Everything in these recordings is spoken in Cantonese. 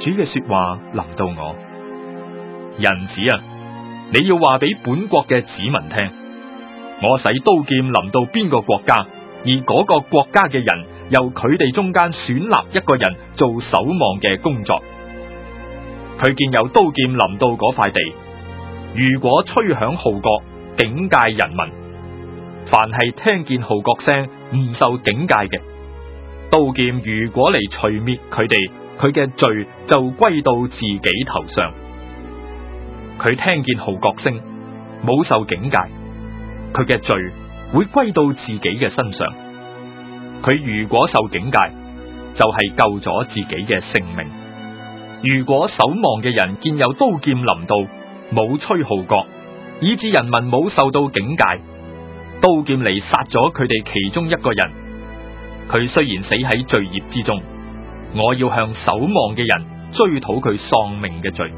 主嘅說話臨到我，人子啊，你要話俾本國嘅子民聽，我使刀劍臨到邊個國家，而嗰個國家嘅人由佢哋中間選立一個人做守望嘅工作。佢見有刀劍臨到嗰塊地，如果吹響號角警戒人民，凡係聽見號角聲唔受警戒嘅，刀劍如果嚟除滅佢哋，佢嘅罪就歸到自己頭上。佢聽見號角聲冇受警戒，佢嘅罪會歸到自己嘅身上。佢如果受警戒，就係救咗自己嘅性命。如果守望嘅人見有刀劍臨到，冇吹號角，以致人民冇受到警戒，刀劍嚟殺咗佢哋其中一個人，佢雖然死喺罪孽之中，我要向守望嘅人追討佢喪命嘅罪。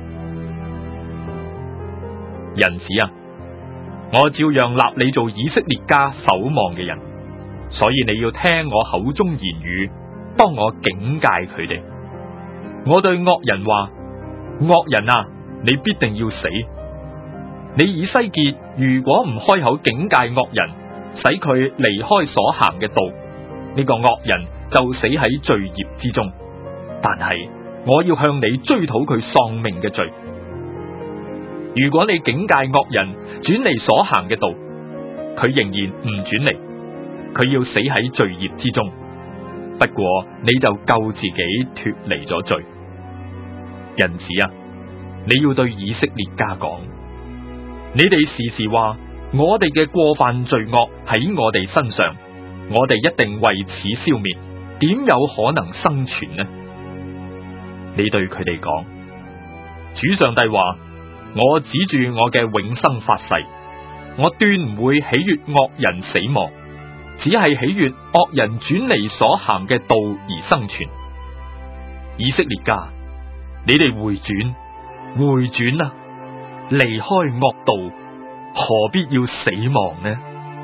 人子啊，我照樣立你做以色列家守望嘅人，所以你要聽我口中言語，幫我警戒佢哋。我對惡人話：惡人啊，你必定要死。你以西結如果唔開口警戒惡人，使佢離開所行嘅道，呢個惡人就死喺罪孽之中。但係我要向你追討佢喪命嘅罪。如果你警戒惡人轉離所行嘅道，佢仍然唔轉離，佢要死喺罪孽之中。不過你就救自己脫離咗罪。人子啊，你要對以色列家講，你哋時時話我哋嘅過犯罪惡喺我哋身上，我哋一定為此消滅，點有可能生存呢？你對佢哋講，主上帝話：我指住我嘅永生發誓，我斷唔會喜悅惡人死亡，只係喜悅惡人轉離所行嘅道而生存。以色列家，你哋回轉啊，離開惡道，何必要死亡呢？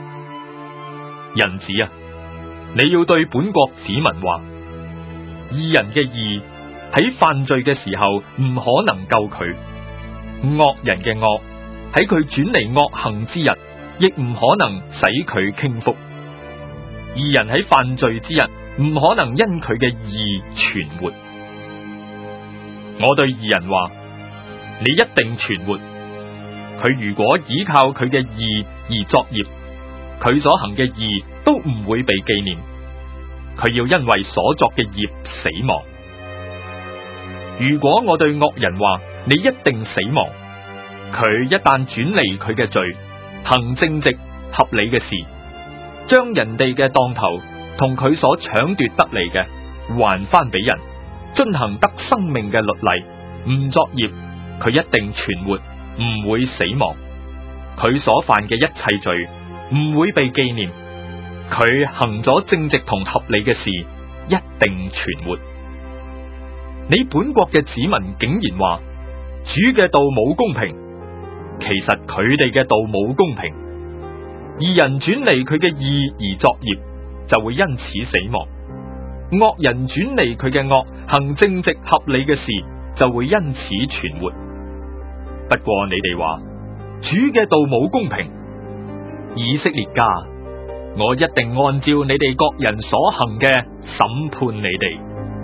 人子啊，你要對本國子民話：義人嘅義喺犯罪嘅時候唔可能救佢，惡人嘅惡喺佢轉離惡行之日，亦唔可能使佢傾覆。義人喺犯罪之日，唔可能因佢嘅義存活。我對義人話：你一定存活。佢如果依靠佢嘅義而作孽，佢所行嘅義都唔會被紀念，佢要因為所作嘅孽死亡。如果我對惡人話：你一定死亡，佢一旦轉離佢嘅罪，行正直合理嘅事，將人哋嘅當頭同佢所搶奪得嚟嘅還翻俾人，遵行得生命嘅律例，唔作孽，佢一定存活，唔會死亡。佢所犯嘅一切罪唔會被紀念，佢行咗正直同合理嘅事，一定存活。你本國嘅子民竟然話主嘅道冇公平，其實佢哋嘅道冇公平。義人轉離佢嘅義而作孽，就會因此死亡；惡人轉離佢嘅惡，行正直合理嘅事，就會因此存活。不過你哋話主嘅道冇公平，以色列家，我一定按照你哋各人所行嘅審判你哋。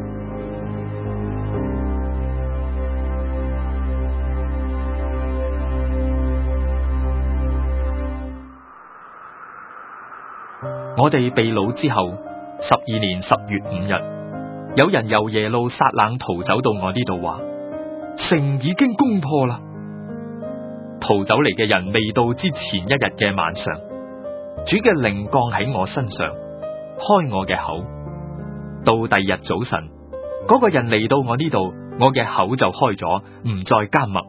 我哋被擄之後12年10月5日，有人由耶路撒冷逃走到我呢度，話城已經攻破啦。逃走嚟嘅人未到之前一日嘅晚上，主嘅靈降喺我身上，開我嘅口。到第二日早晨，嗰個人嚟到我呢度，我嘅口就開咗，唔再緘默。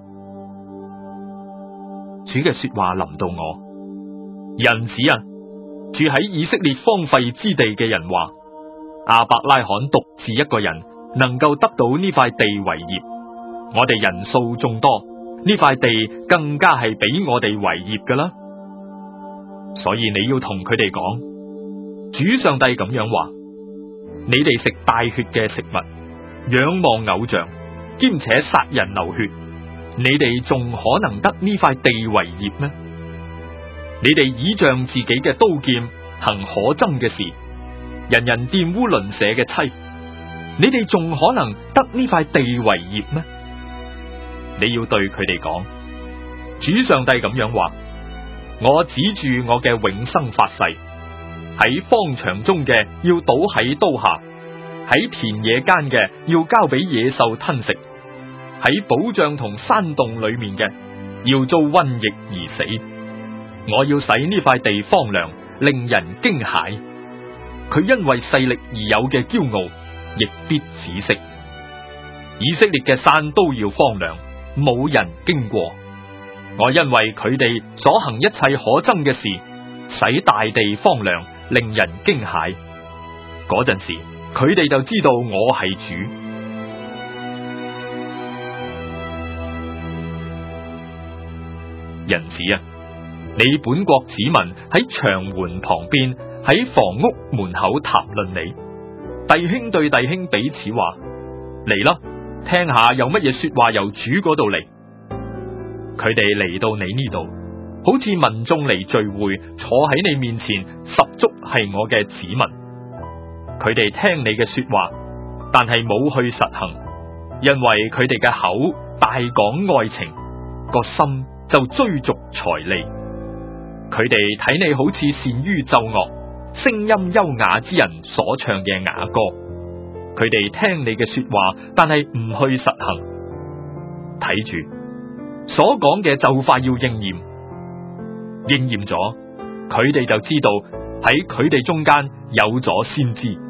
主嘅說話臨到我，人子啊，住喺以色列荒廢之地嘅人話，亞伯拉罕獨自一個人能夠得到呢塊地為業，我哋人數眾多，呢塊地更加係俾我哋為業㗎啦。所以你要同佢哋講，主上帝咁樣話：你哋食帶血嘅食物，仰望偶像， 兼且殺人流血，你哋仲可能得呢塊地為業咩？你哋倚仗自己嘅刀劍行可憎嘅事，人人玷污鄰舍嘅妻，你哋仲可能得呢塊地為業咩？你要對佢哋講，主上帝咁樣話：我指住我嘅永生發誓，喺荒場中嘅要倒喺刀下，喺田野間嘅要交俾野獸吞食，喺保障同山洞裏面嘅要遭瘟疫而死。我要使呢塊地荒涼，令人驚駭。佢因為勢力而有嘅驕傲，亦必止息。以色列嘅山都要荒涼，冇人經過。我因為佢哋所行一切可憎嘅事，使大地荒涼，令人驚駭。嗰陣時，佢哋就知道我係主。人子啊，你本國子民喺牆垣旁邊，喺房屋門口談論你，弟兄對弟兄彼此話：嚟啦，聽下有乜嘢說話由主嗰度嚟。佢哋嚟到你呢度，好似民眾嚟聚會，坐喺你面前，十足係我嘅子民。佢哋聽你嘅說話，但係冇去實行，因為佢哋嘅口大講愛情，個心就追逐財利。佢哋睇你好似善於奏樂，聲音優雅之人所唱嘅雅歌。佢哋聽你嘅說話，但係唔去實行。睇住，所講嘅就快要應驗，應驗咗，佢哋就知道喺佢哋中間有咗先知。